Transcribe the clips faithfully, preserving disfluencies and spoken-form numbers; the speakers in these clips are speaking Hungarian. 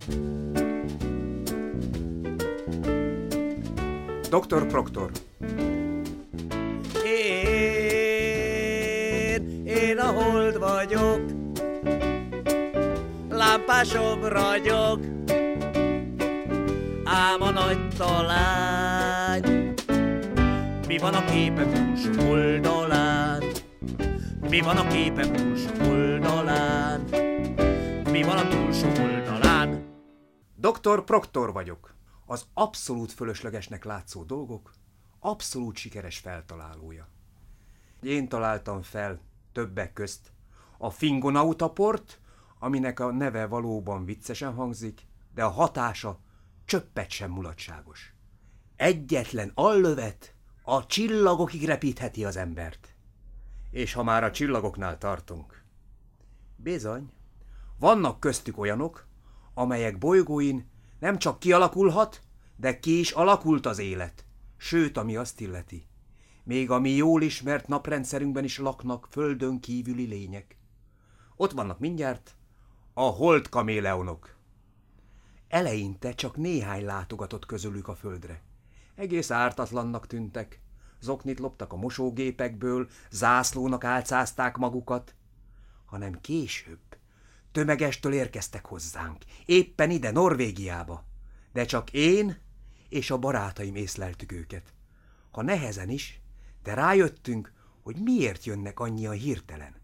doktor Proktor. Én, én a hold vagyok, lámpásom ragyog, ám a nagy talány. Mi van a képem túlsó oldalán? Mi van a képem túlsó oldalán? Mi van a túlsó oldalán? doktor Proktor vagyok. Az abszolút fölöslegesnek látszó dolgok abszolút sikeres feltalálója. Én találtam fel többek közt a fingonautaport, aminek a neve valóban viccesen hangzik, de a hatása csöppet sem mulatságos. Egyetlen allövet a csillagokig repítheti az embert. És ha már a csillagoknál tartunk, bizony, vannak köztük olyanok, amelyek bolygóin nem csak kialakulhat, de ki is alakult az élet, sőt, ami azt illeti. Még a mi jól ismert naprendszerünkben is laknak földön kívüli lények. Ott vannak mindjárt a holdkaméleonok. Eleinte csak néhány látogatott közülük a földre. Egész ártatlannak tűntek, zoknit loptak a mosógépekből, zászlónak álcázták magukat, hanem később tömegestől érkeztek hozzánk, éppen ide, Norvégiába. De csak én és a barátaim észleltük őket. Ha nehezen is, de rájöttünk, hogy miért jönnek annyian hirtelen.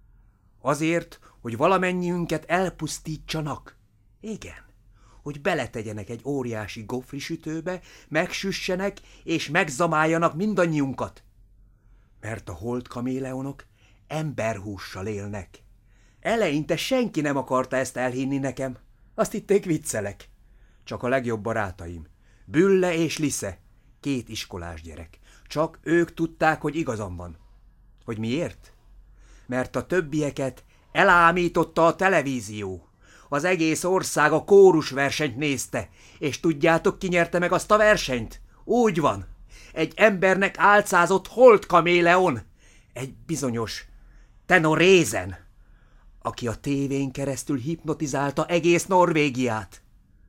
Azért, hogy valamennyiünket elpusztítsanak. Igen, hogy beletegyenek egy óriási gofrisütőbe, megsüssenek és megzamáljanak mindannyiunkat. Mert a holdkaméleonok emberhússal élnek. Eleinte senki nem akarta ezt elhinni nekem. Azt hitték viccelek. Csak a legjobb barátaim, Bülle és Lise, két iskolás gyerek. Csak ők tudták, hogy igazam van. Hogy miért? Mert a többieket elámította a televízió. Az egész ország a kórusversenyt nézte, és tudjátok, ki nyerte meg azt a versenyt? Úgy van, egy embernek álcázott holdkaméleon, egy bizonyos Tenorézen, aki a tévén keresztül hipnotizálta egész Norvégiát.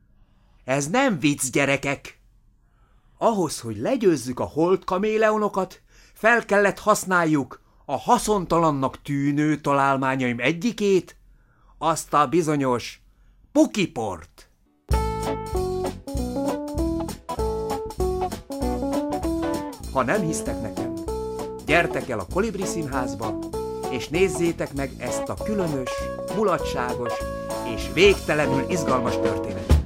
Ez nem vicc, gyerekek! Ahhoz, hogy legyőzzük a holdkaméleonokat, fel kellett használjuk a haszontalannak tűnő találmányaim egyikét, azt a bizonyos pukiport. Ha nem hisztek nekem, gyertek el a Kolibri Színházba, és nézzétek meg ezt a különös, mulatságos és végtelenül izgalmas történetet.